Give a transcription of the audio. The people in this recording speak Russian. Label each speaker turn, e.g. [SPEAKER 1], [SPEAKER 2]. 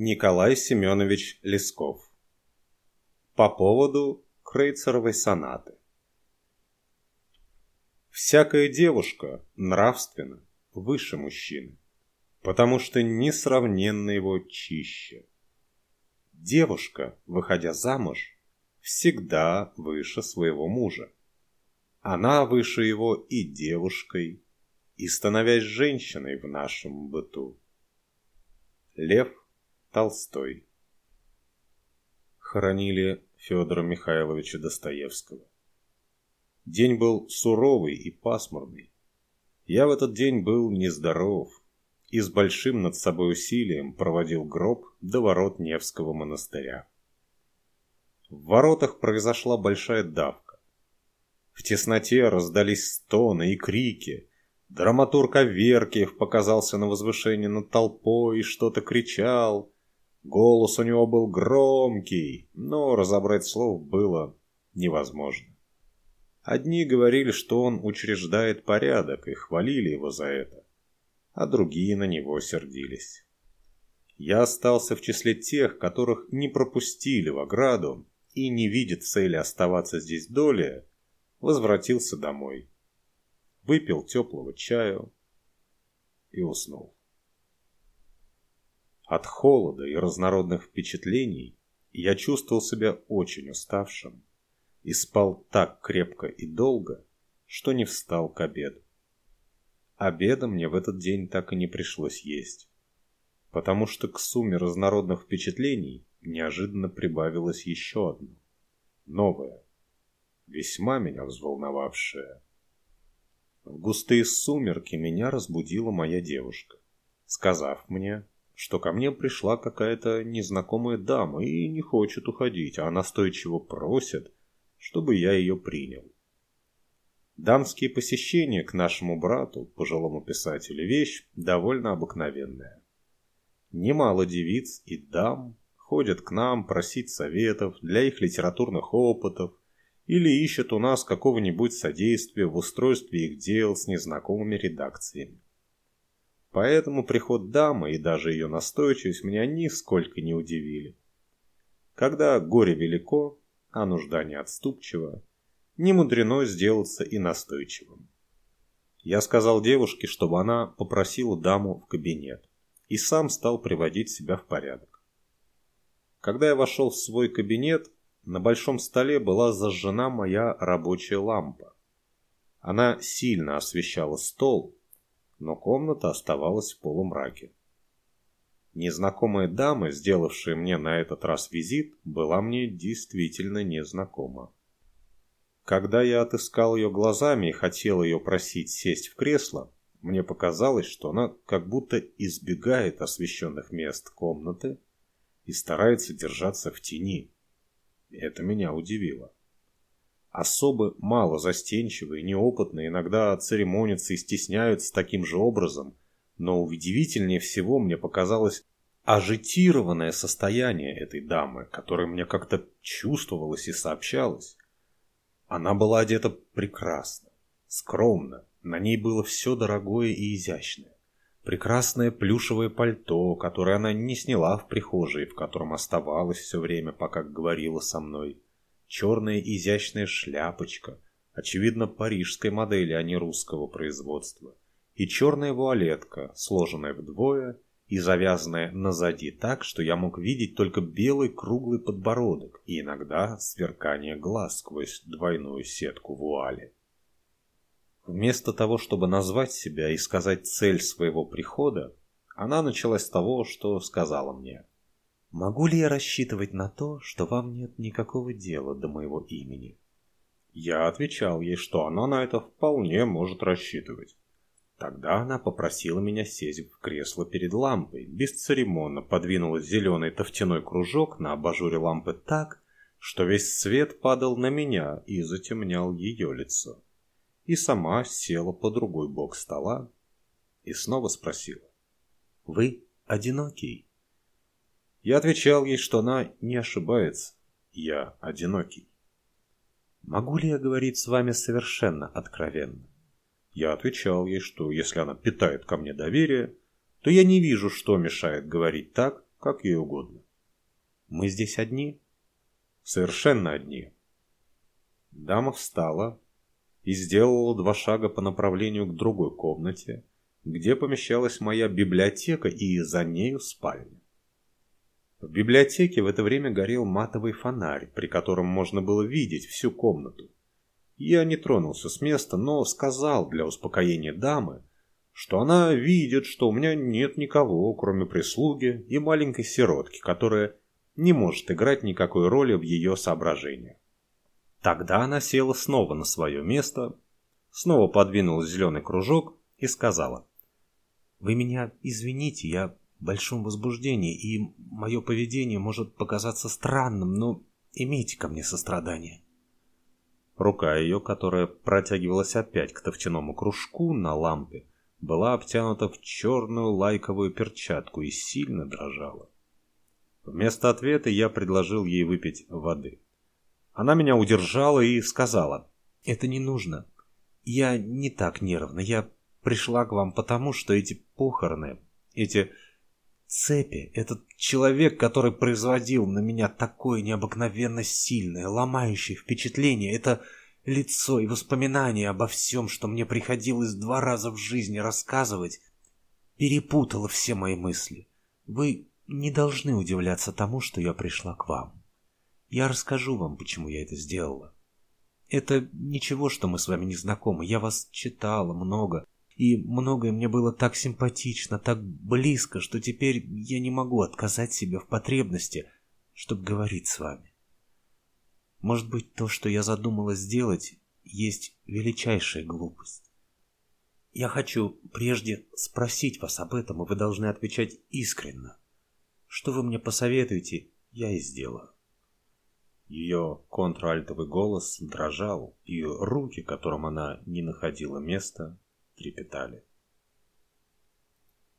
[SPEAKER 1] Николай Семенович Лесков. По поводу Крейцеровой сонаты. Всякая девушка нравственно выше мужчины, потому что несравненно его чище. Девушка, выходя замуж, всегда выше своего мужа. Она выше его и девушкой, и становясь женщиной в нашем быту. Лев Толстой. Хоронили Федора Михайловича Достоевского. День был суровый и пасмурный. Я в этот день был нездоров и с большим над собой усилием проводил гроб до ворот Невского монастыря. В воротах произошла большая давка. В тесноте раздались стоны и крики. Драматург Аверкиев показался на возвышении над толпой и что-то кричал. Голос у него был громкий, но разобрать слов было невозможно. Одни говорили, что он учреждает порядок, и хвалили его за это, а другие на него сердились. Я остался в числе тех, которых не пропустили в ограду и, не видя цели оставаться здесь долее, возвратился домой, выпил теплого чаю и уснул. От холода и разнородных впечатлений я чувствовал себя очень уставшим и спал так крепко и долго, что не встал к обеду. Обеда мне в этот день так и не пришлось есть, потому что к сумме разнородных впечатлений неожиданно прибавилось еще одно, новое, весьма меня взволновавшее. В густые сумерки меня разбудила моя девушка, сказав мне, что ко мне пришла какая-то незнакомая дама и не хочет уходить, а настойчиво просит, чтобы я ее принял. Дамские посещения к нашему брату, пожилому писателю, вещь довольно обыкновенная. Немало девиц и дам ходят к нам просить советов для их литературных опытов или ищут у нас какого-нибудь содействия в устройстве их дел с незнакомыми редакциями. Поэтому приход дамы и даже ее настойчивость меня нисколько не удивили. Когда горе велико, а нужда неотступчива, не мудрено сделаться и настойчивым. Я сказал девушке, чтобы она попросила даму в кабинет, и сам стал приводить себя в порядок. Когда я вошел в свой кабинет, на большом столе была зажжена моя рабочая лампа. Она сильно освещала стол, но комната оставалась в полумраке. Незнакомая дама, сделавшая мне на этот раз визит, была мне действительно незнакома. Когда я отыскал ее глазами и хотел ее просить сесть в кресло, мне показалось, что она как будто избегает освещенных мест комнаты и старается держаться в тени. Это меня удивило. Особы мало застенчивые, неопытные, иногда церемонятся и стесняются таким же образом, но удивительнее всего мне показалось ажитированное состояние этой дамы, которое мне как-то чувствовалось и сообщалось. Она была одета прекрасно, скромно, на ней было все дорогое и изящное. Прекрасное плюшевое пальто, которое она не сняла в прихожей, в котором оставалась все время, пока говорила со мной. Черная изящная шляпочка, очевидно парижской модели, а не русского производства. И черная вуалетка, сложенная вдвое и завязанная назади так, что я мог видеть только белый круглый подбородок и иногда сверкание глаз сквозь двойную сетку вуали. Вместо того, чтобы назвать себя и сказать цель своего прихода, она начала с того, что сказала мне: «Могу ли я рассчитывать на то, что вам нет никакого дела до моего имени?» Я отвечал ей, что она на это вполне может рассчитывать. Тогда она попросила меня сесть в кресло перед лампой, бесцеремонно подвинула зеленый тофтяной кружок на абажуре лампы так, что весь свет падал на меня и затемнял ее лицо. И сама села по другой бок стола и снова спросила: «Вы одинокий?» Я отвечал ей, что она не ошибается. Я одинокий. «Могу ли я говорить с вами совершенно откровенно?» Я отвечал ей, что если она питает ко мне доверие, то я не вижу, что мешает говорить так, как ей угодно. Мы здесь одни? Совершенно одни. Дама встала и сделала 2 шага по направлению к другой комнате, где помещалась моя библиотека и за нею спальня. В библиотеке в это время горел матовый фонарь, при котором можно было видеть всю комнату. Я не тронулся с места, но сказал для успокоения дамы, что она видит, что у меня нет никого, кроме прислуги и маленькой сиротки, которая не может играть никакой роли в ее соображениях. Тогда она села снова на свое место, снова подвинула зеленый кружок и сказала: «Вы меня извините, я в большом возбуждении, и мое поведение может показаться странным, но имейте ко мне сострадание». Рука ее, которая протягивалась опять к тофтяному кружку на лампе, была обтянута в черную лайковую перчатку и сильно дрожала. Вместо ответа я предложил ей выпить воды. Она меня удержала и сказала: «Это не нужно. Я не так нервна. Я пришла к вам потому, что эти похороны, эти цепи, этот человек, который производил на меня такое необыкновенно сильное, ломающее впечатление, это лицо и воспоминания обо всем, что мне приходилось 2 раза в жизни рассказывать, перепутало все мои мысли. Вы не должны удивляться тому, что я пришла к вам. Я расскажу вам, почему я это сделала. Это ничего, что мы с вами не знакомы. Я вас читала много, и многое мне было так симпатично, так близко, что теперь я не могу отказать себе в потребности, чтобы говорить с вами. Может быть, то, что я задумала сделать, есть величайшая глупость. Я хочу прежде спросить вас об этом, и вы должны отвечать искренно. Что вы мне посоветуете, я и сделаю». Ее контральтовый голос дрожал, и руки, которым она не находила места, трепетали.